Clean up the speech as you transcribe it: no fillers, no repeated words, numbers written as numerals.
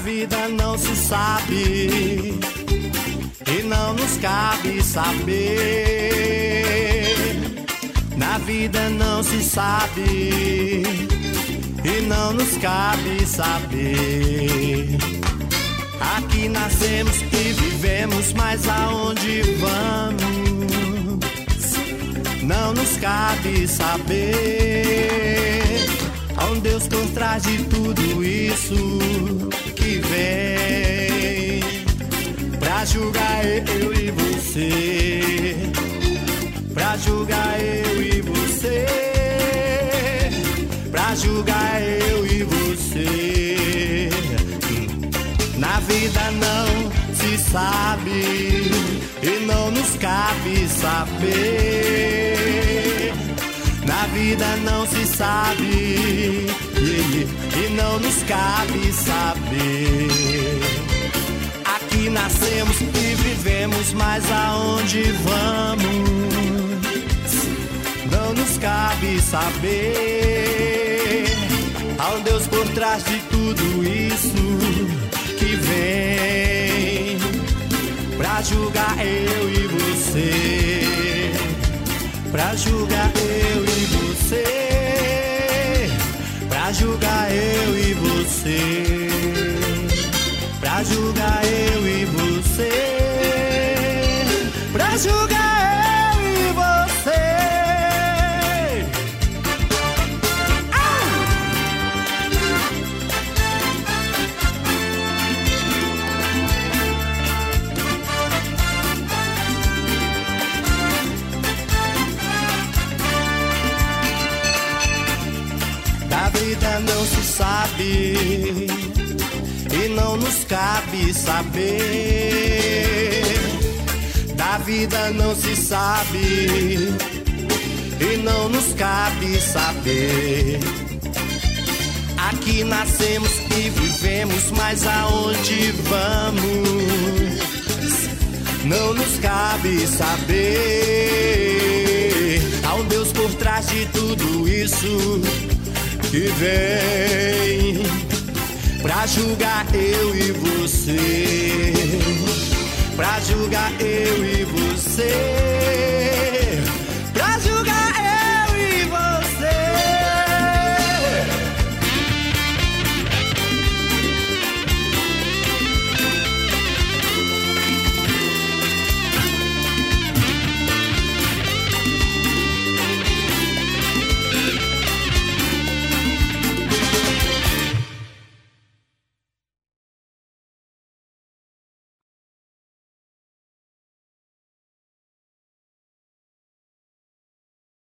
vida não se sabe e não nos cabe saber. Na vida não se sabe e não nos cabe saber. Aqui nascemos e vivemos, mas aonde vamos não nos cabe saber. Há um Deus por trás de tudo isso que vem pra julgar eu e você, pra julgar eu e você, pra julgar eu e você. Na vida não se sabe e não nos cabe saber. Na vida não se sabe e não nos cabe saber. Aqui nascemos e vivemos, mas aonde vamos não nos cabe saber. Há um Deus por trás de tudo isso que vem pra julgar eu e você, pra julgar eu e você, pra julgar eu e você, pra julgar eu e você, pra julgar eu e você. Da vida não se sabe e não nos cabe saber. Da vida não se sabe e não nos cabe saber. Aqui nascemos e vivemos, mas aonde vamos não nos cabe saber. Há um Deus por trás de tudo isso que vem pra julgar eu e você, pra julgar eu e você,